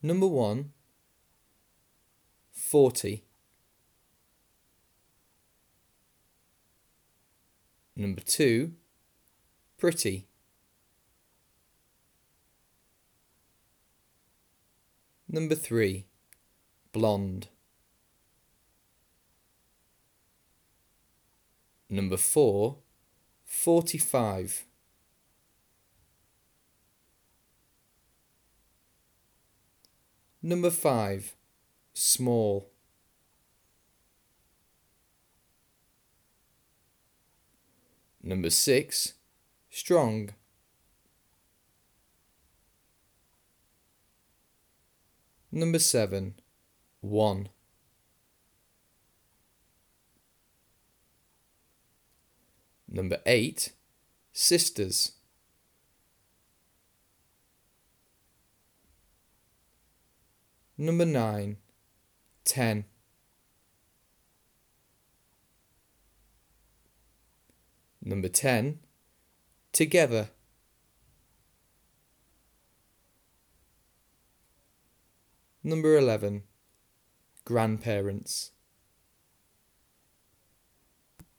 Number 1, 40. Number 2, pretty. Number 3, blonde. Number 4, 45. Number 5, small. Number 6, strong. Number 7, 1. Number 8, sisters. Number 9, 10. Number 10, together. Number 11, grandparents.